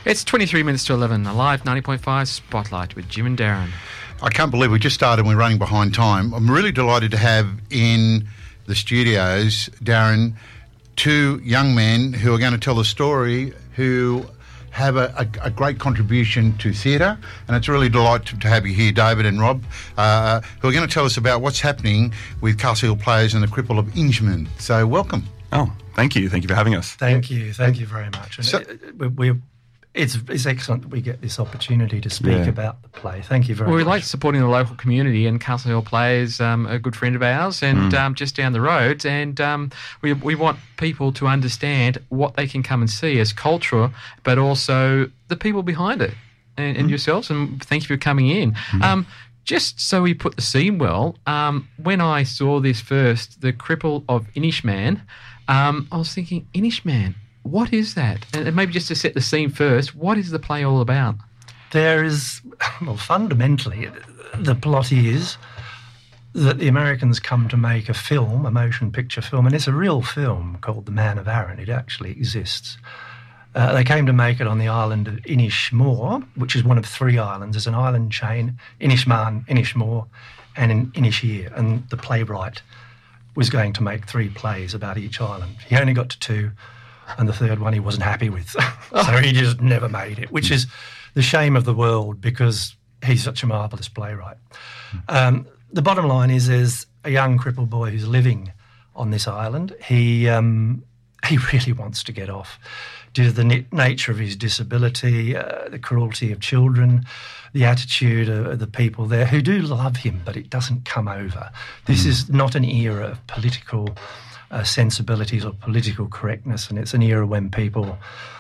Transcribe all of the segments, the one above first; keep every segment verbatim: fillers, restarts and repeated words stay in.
It's twenty-three minutes to eleven, a live ninety point five Spotlight with Jim and Darren. I can't believe we just started and we're running behind time. I'm really delighted to have in the studios, Darren, two young men who are going to tell a story who have a, a, a great contribution to theatre, and it's really delighted to have you here, David and Rob, uh, who are going to tell us about what's happening with Castle Hill Players and the Cripple of Inishmaan. So welcome. Oh, thank you. Thank you for having us. Thank you. Thank you very much. And So- it, we, we're, it's, it's excellent that we get this opportunity to speak Yeah. about the play. Thank you very Well, we much. like supporting the local community, and Castle Hill Players, um, a good friend of ours, and um, just down the road. And um, we we want people to understand what they can come and see as culture, but also the people behind it, and, and yourselves. And thank you for coming in. Um, just so we put the scene well, um, when I saw this first, the Cripple of Inishmaan, um, I was thinking, Inishmaan, what is that? And maybe just to set the scene first, what is the play all about? There is, well, fundamentally, the plot is that the Americans come to make a film, a motion picture film, and it's a real film called The Man of Arran. It actually exists. Uh, they came to make it on the island of Inishmore, which is one of three islands. There's an island chain, Inishmaan, Inishmore, and in Inisheer. And the playwright was going to make three plays about each island. He only got to two, and the third one he wasn't happy with. So he just never made it, which is the shame of the world because he's such a marvellous playwright. Um, the bottom line is there's a young crippled boy who's living on this island. He um, he really wants to get off due to the na- nature of his disability, uh, the cruelty of children, the attitude of, of the people there who do love him, but it doesn't come over. This is not an era of political uh, sensibilities or political correctness, and it's an era when people,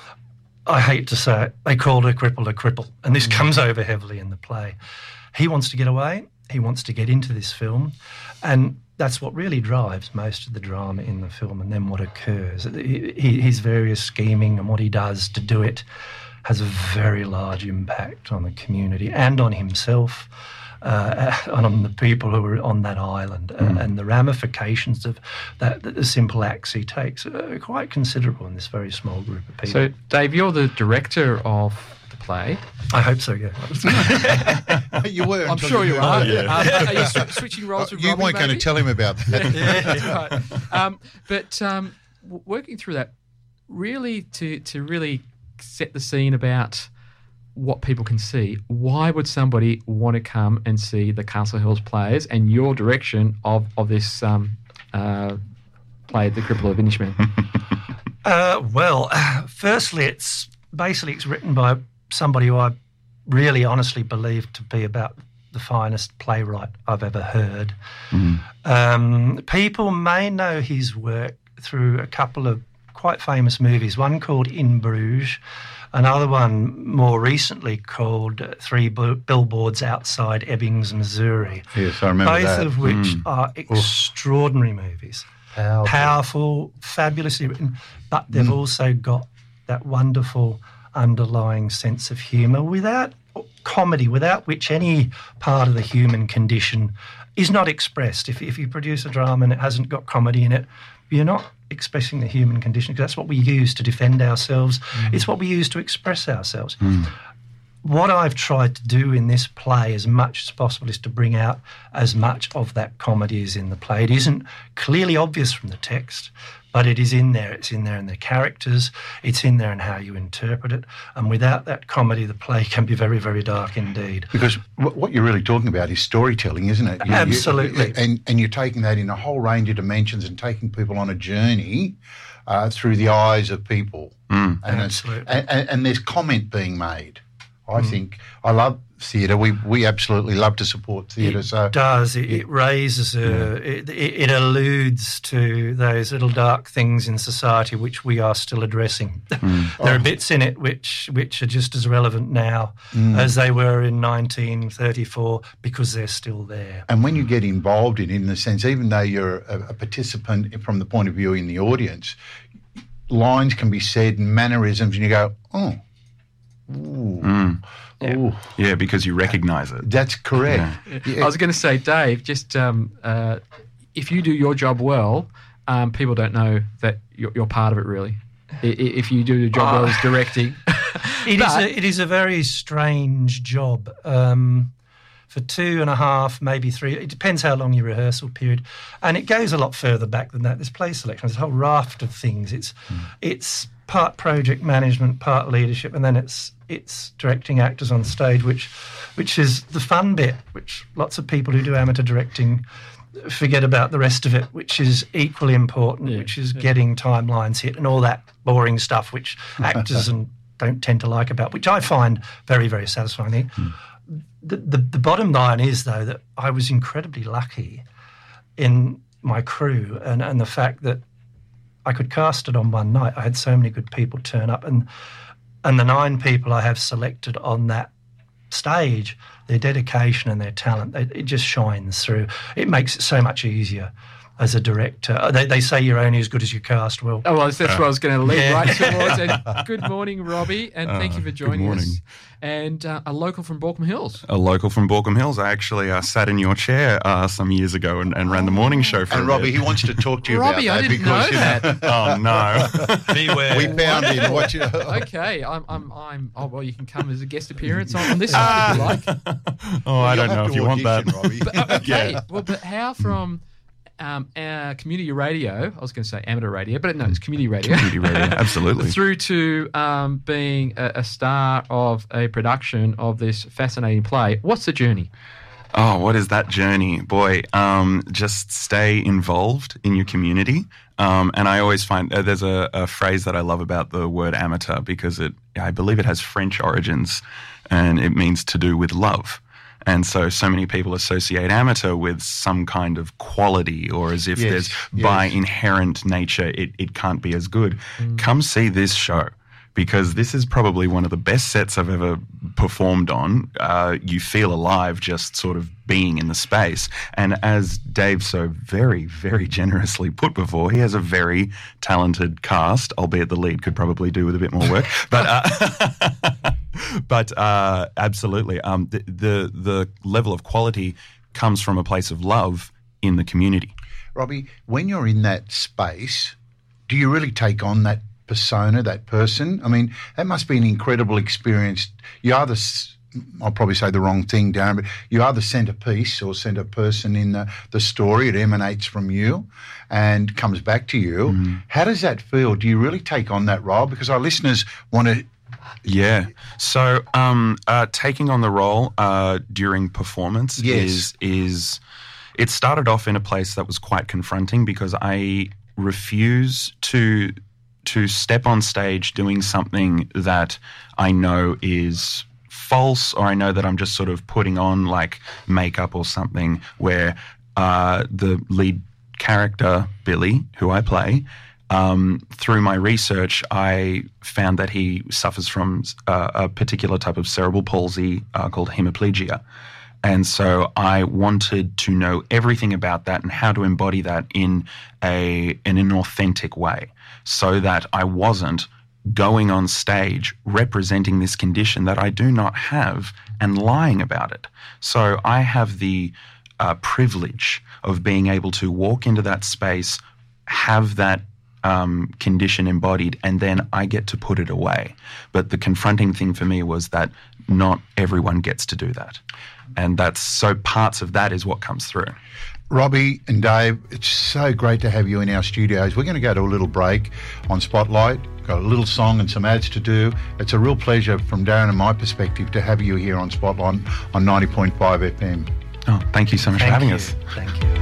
I hate to say it, they called a cripple a cripple, and this comes over heavily in the play. He wants to get away, he wants to get into this film, and that's what really drives most of the drama in the film, and then what occurs. He, he, his various scheming and what he does to do it has a very large impact on the community and on himself, uh, and on the people who are on that island, mm. uh, and the ramifications of that, that the simple acts he takes are quite considerable in this very small group of people. So, Dave, you're the director of the play. I hope so, yeah. You were. I'm until sure you are. Yeah. Um, are you sw- switching roles with You Robbie, weren't going to maybe? tell him about that. Yeah, right. Um, but um, w- working through that, really to to really set the scene about what people can see, why would somebody want to come and see the Castle Hills Players and your direction of, of this um, uh, play, The Cripple of Inishmaan? Uh, well, firstly, it's basically it's written by somebody who I really honestly believe to be about the finest playwright I've ever heard. Mm. Um, people may know his work through a couple of quite famous movies, one called In Bruges, another one more recently called uh, Three Bill- Billboards Outside Ebbings, Missouri, Yes, I remember both that. of which Mm. are extraordinary movies. Powerful. Powerful, fabulously written, but they've Mm. also got that wonderful underlying sense of humour without comedy, without which any part of the human condition is not expressed. If, if you produce a drama and it hasn't got comedy in it, you're not expressing the human condition, because that's what we use to defend ourselves. Mm. It's what we use to express ourselves. Mm. What I've tried to do in this play as much as possible is to bring out as much of that comedy as in the play. It isn't clearly obvious from the text, but it is in there. It's in there in the characters. It's in there in how you interpret it. And without that comedy, the play can be very, very dark indeed. Because wh- what you're really talking about is storytelling, isn't it? You- you- Absolutely. and, and you're taking that in a whole range of dimensions and taking people on a journey uh, through the eyes of people. Mm. And, it's- Absolutely. and, and, and there's comment being made. I mm. think I love theatre. We we absolutely love to support theatre. It So does. It, it raises, a, Yeah. it, it, it alludes to those little dark things in society which we are still addressing. Mm. There Oh. are bits in it which which are just as relevant now Mm. as they were in nineteen thirty-four because they're still there. And when you get involved in it, in the sense, even though you're a, a participant from the point of view in the audience, lines can be said, mannerisms, and you go, oh, ooh, Mm. Yeah. ooh. Yeah, because you recognise it. That's correct. Yeah. I was going to say, Dave, just um, uh, if you do your job well, um, people don't know that you're, you're part of it, really. I- i- If you do your job well as directing, It is, But- a, it is a very strange job. Um, for two and a half, maybe three, it depends how long your rehearsal period. And it goes a lot further back than that. There's play selection, there's a whole raft of things. It's mm. it's part project management, part leadership, and then it's it's directing actors on stage, which which is the fun bit, which lots of people who do amateur directing forget about the rest of it, which is equally important, yeah, which is yeah. getting timelines hit and all that boring stuff, which actors and don't tend to like about, which I find very, very satisfying. Mm. The, the, the bottom line is, though, that I was incredibly lucky in my crew and, and the fact that I could cast it on one night. I had so many good people turn up, and and the nine people I have selected on that stage, their dedication and their talent, it, it just shines through. It makes it so much easier as a director. They, they say you're only as good as your cast. Well, oh, well that's uh, what I was going to lead yeah. right towards. And good morning, Robbie, and uh, thank you for joining good us. And uh, a local from Baulkham Hills. A local from Baulkham Hills. I actually uh, sat in your chair uh, some years ago and, and ran the morning show for And a Robbie, bit. he wants to talk to you Robbie, about I that didn't because know that. You know, oh no! Beware. We found him. What you, Okay, I'm, I'm, I'm. Oh well, you can come as a guest appearance on, on this side if you like. Oh, I don't You'll know have if to you want that. audition, Robbie. But, okay, Yeah. well, but how from um, our community radio? I was going to say amateur radio, but no, it's community radio. Community radio, absolutely. Through to um, being a, a star of a production of this fascinating play. What's the journey? Oh, what is that journey? Boy, um, just stay involved in your community. Um, and I always find uh, there's a, a phrase that I love about the word amateur because it, I believe it has French origins and it means to do with love. And so, so many people associate amateur with some kind of quality or as if Yes, there's yes. by inherent nature, it, it can't be as good. Mm. Come see this show. Because this is probably one of the best sets I've ever performed on. Uh, you feel alive just sort of being in the space. And as Dave so very, very generously put before, he has a very talented cast, albeit the lead could probably do with a bit more work. But uh, but uh, absolutely, um, the, the the level of quality comes from a place of love in the community. Robbie, when you're in that space, do you really take on that persona, that person? I mean, that must be an incredible experience. You are the, I'll probably say the wrong thing, Darren, but you are the centerpiece or center person in the, the story. It emanates from you and comes back to you. Mm. How does that feel? Do you really take on that role? Because our listeners want to... Yeah. So um, uh, taking on the role uh, during performance yes. is is it started off in a place that was quite confronting because I refuse to to step on stage doing something that I know is false or I know that I'm just sort of putting on like makeup or something where uh, the lead character, Billy, who I play, um, through my research, I found that he suffers from uh, a particular type of cerebral palsy uh, called hemiplegia. And so I wanted to know everything about that and how to embody that in a in an authentic way so that I wasn't going on stage representing this condition that I do not have and lying about it. So I have the uh, privilege of being able to walk into that space, have that um, condition embodied, and then I get to put it away. But the confronting thing for me was that not everyone gets to do that. And that's so parts of that is what comes through. Robbie and Dave, it's so great to have you in our studios. We're going to go to a little break on Spotlight. Got a little song and some ads to do. It's a real pleasure from Darren and my perspective to have you here on Spotlight on ninety point five F M. Oh, thank you so much Thank for having you. us. Thank you.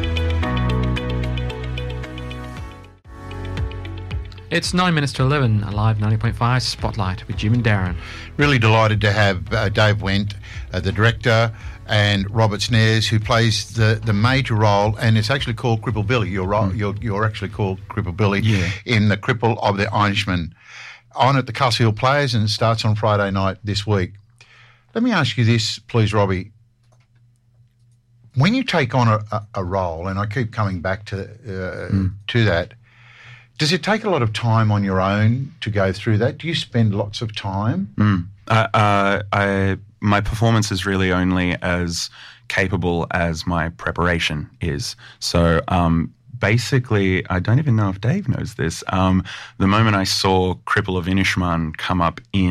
It's nine minutes to eleven, a live ninety point five Spotlight with Jim and Darren. Really delighted to have uh, Dave Wendt, uh, the director, and Robert Snares, who plays the, the major role, and it's actually called Cripple Billy. You're right, mm. you're, you're actually called Cripple Billy yeah. in The Cripple of the Irishman. On at the Castle Hill Players, and it starts on Friday night this week. Let me ask you this, please, Robbie. When you take on a, a, a role, and I keep coming back to uh, mm. to that, does it take a lot of time on your own to go through that? Do you spend lots of time? Mm. Uh, uh, I, my performance is really only as capable as my preparation is. So um, basically, I don't even know if Dave knows this. Um, the moment I saw Cripple of Inishmaan come up in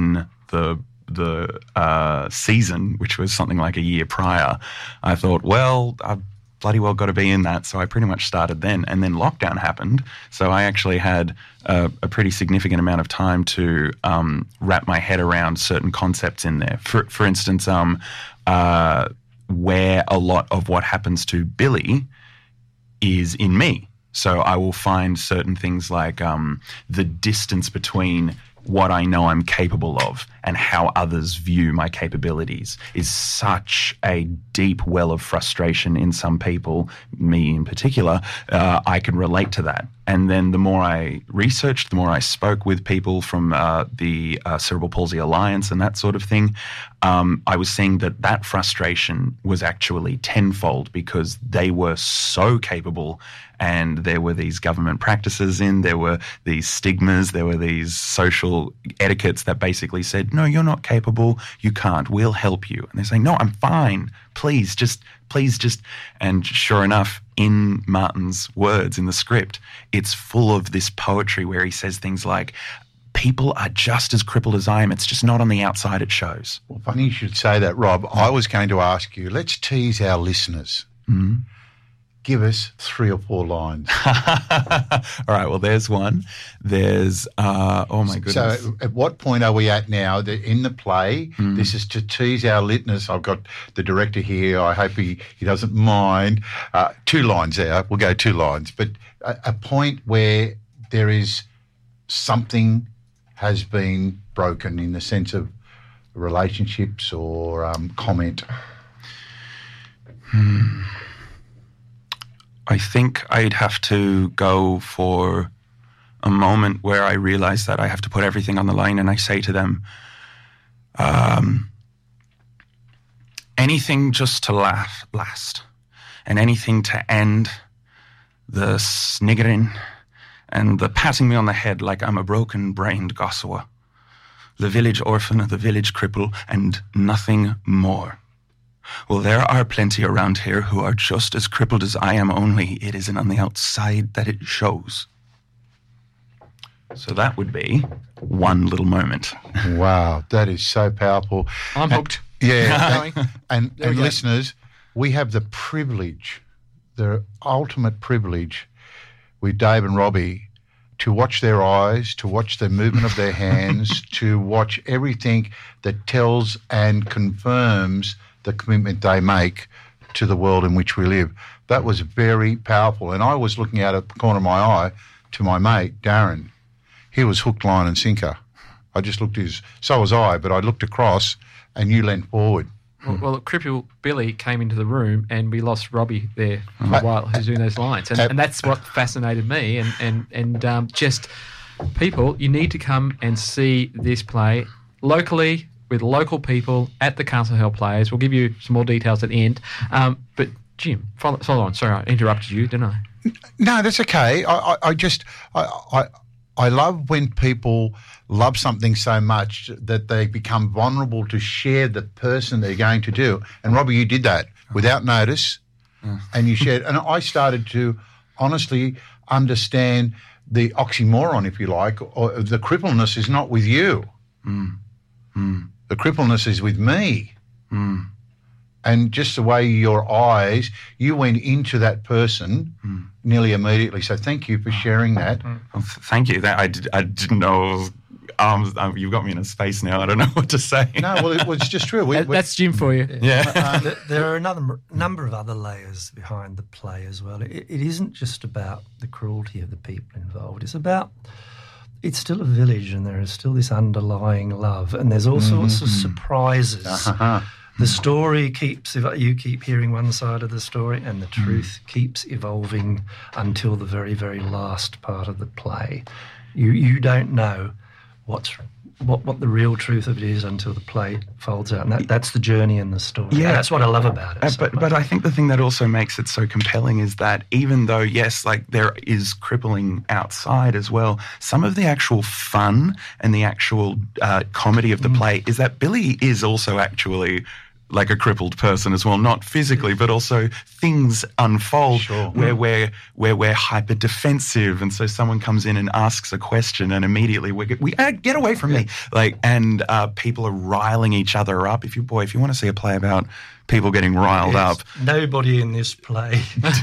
the the uh, season, which was something like a year prior, I thought, well, I've bloody well got to be in that. So I pretty much started then. And then lockdown happened. So I actually had a, a pretty significant amount of time to um, wrap my head around certain concepts in there. For, for instance, um, uh, where a lot of what happens to Billy is in me. So I will find certain things like um, the distance between what I know I'm capable of and how others view my capabilities is such a deep well of frustration in some people, me in particular. uh, I can relate to that. And then the more I researched, the more I spoke with people from uh, the uh, Cerebral Palsy Alliance and that sort of thing, um, I was seeing that that frustration was actually tenfold because they were so capable, and there were these government practices in, there were these stigmas, there were these social etiquettes that basically said, no, you're not capable, you can't, we'll help you. And they're saying, no, I'm fine, please, just, please just. And sure enough, in Martin's words in the script, it's full of this poetry where he says things like, people are just as crippled as I am, it's just not on the outside it shows. Well, funny you should say that, Rob. I was going to ask you, let's tease our listeners. Mm-hmm. Give us three or four lines. All right, well, there's one. There's, uh, oh my goodness. So at what point are we at now that in the play? Mm. This is to tease our listeners. I've got the director here. I hope he, he doesn't mind. Uh, two lines there. We'll go two lines. But a, a point where there is something has been broken in the sense of relationships or um, comment. Hmm. I think I'd have to go for a moment where I realize that I have to put everything on the line, and I say to them, um, anything just to laugh, last, and anything to end the sniggering and the patting me on the head like I'm a broken-brained gossawer, the village orphan, the village cripple, and nothing more. Well, there are plenty around here who are just as crippled as I am, only it isn't on the outside that it shows. So that would be one little moment. Wow, that is so powerful. I'm hooked. And, yeah, and, and, There and we go. listeners, we have the privilege, the ultimate privilege with Dave and Robbie to watch their eyes, to watch the movement of their hands, to watch everything that tells and confirms the commitment they make to the world in which we live. That was very powerful. And I was looking out at the corner of my eye to my mate, Darren. He was hook, line and sinker. I just looked at his, so was I, but I looked across and you leant forward. Well, well, Cripple Billy came into the room and we lost Robbie there for a while who's doing those lines. And, and that's what fascinated me. And, and, and um, just people, you need to come and see this play locally, with local people at the Castle Hill Players. We'll give you some more details at the end. Um, but, Jim, follow, follow on. Sorry, I interrupted you, didn't I? No, that's okay. I, I, I just, I, I, I love when people love something so much that they become vulnerable to share the person they're going to do. And, Robbie, you did that without notice, mm. and you shared. And I started to honestly understand the oxymoron, if you like, or the crippleness is not with you. Mm. Mm. The crippleness is with me. Mm. And just the way your eyes, you went into that person mm. nearly immediately. So thank you for sharing that. Well, th- thank you. That I, did, I didn't know. Um, um, you've got me in a space now. I don't know what to say. No, well, it was just true. We, That- That's Jim for you. Yeah. Uh, th- there are another number of other layers behind the play as well. It, it isn't just about the cruelty of the people involved. It's about, it's still a village and there is still this underlying love and there's all Mm-hmm. sorts of surprises. Uh-huh. The story keeps, you keep hearing one side of the story and the truth mm. keeps evolving until the very, very last part of the play. You you don't know what's what, what the real truth of it is until the play folds out. And that, that's the journey in the story. Yeah. And that's what I love about it. Uh, so but much. but I think the thing that also makes it so compelling is that even though, yes, like there is crippling outside as well, some of the actual fun and the actual uh, comedy of the mm. play is that Billy is also actually like a crippled person as well, not physically, but also things unfold Sure. where we're where we're hyper defensive, and so someone comes in and asks a question, and immediately we get, we uh, get away from me, like, and uh, people are riling each other up. If you boy, if you want to see a play about people getting riled Yes. up, Nobody in this play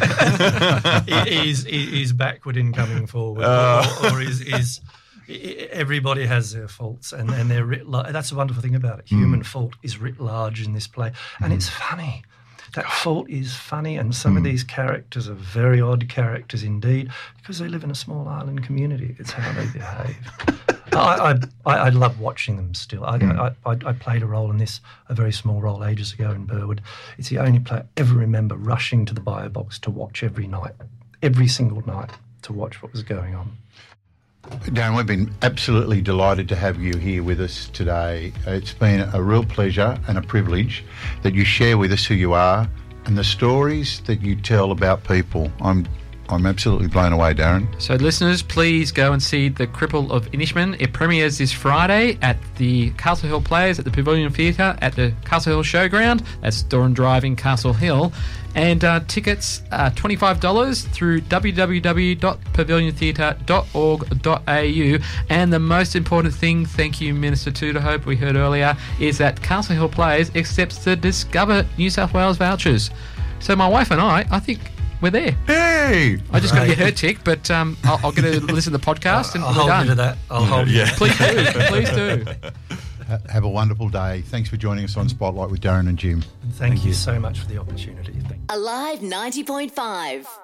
is, is backward in coming forward, Uh. or, or is, is everybody has their faults, and, and they're writ large. That's the wonderful thing about it. Human mm. fault is writ large in this play, and mm. it's funny. That fault is funny, and some mm. of these characters are very odd characters indeed, because they live in a small island community. It's how they behave. I, I, I love watching them still. I, mm. I, I, I played a role in this, a very small role, ages ago in Burwood. It's the only play I ever remember rushing to the bio box to watch every night, every single night, to watch what was going on. Darren, we've been absolutely delighted to have you here with us today. It's been a real pleasure and a privilege that you share with us who you are and the stories that you tell about people. I'm I'm absolutely blown away, Darren. So, listeners, please go and see The Cripple of Inishmaan. It premieres this Friday at the Castle Hill Plays at the Pavilion Theatre at the Castle Hill Showground. That's Doran Drive in Castle Hill. And uh, tickets are twenty-five dollars through w w w dot pavilion theatre dot org dot a u. And the most important thing, thank you, Minister Tudorhope, we heard earlier, is that Castle Hill Plays accepts the Discover New South Wales vouchers. So my wife and I, I think we're there. Hey! I just got to get her tick, but um, I'll, I'll get to listen to the podcast and I'll we're hold done. you to that. I'll hold you. Yeah. Please do. Please do. Have a wonderful day. Thanks for joining us on Spotlight with Darren and Jim. Thank, Thank you, you so much for the opportunity. Thank you. Alive ninety point five.